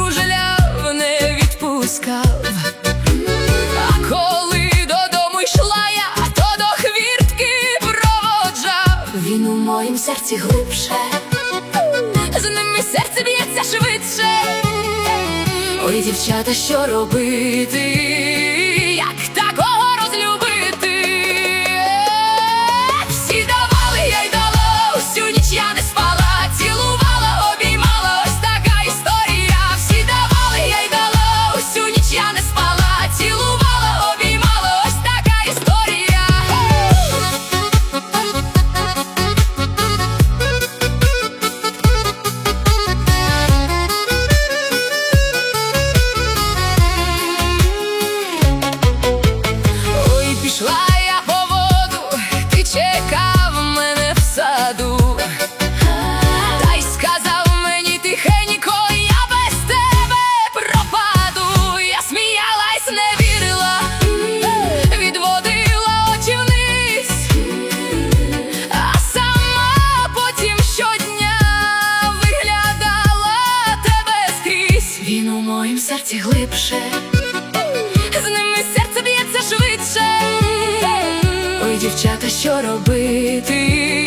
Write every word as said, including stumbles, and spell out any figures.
кружляв, не відпускав. А коли додому йшла я, то до хвіртки проводжав. Він у моїм серці глибше, з ним і серце б'ється швидше. Ой, дівчата, що робити, як такого розлюбити? Всі давали, я й дала, усю ніч я не спала, цілувала, обіймала, ось така історія. Всі давали, я й дала, усю ніч я не спала, цілувала, обіймала, ось така історія. Ой, пішла я по воду, ти чекав мене в саду. Та й сказав мені тихенько, я без тебе пропаду. Я сміялась, не вірила, відводила очі вниз, а сама потім щодня виглядала тебе скрізь. Він у моїм серці глибше, з ними серце б'ється швидше. Ой, дівчата, що робити?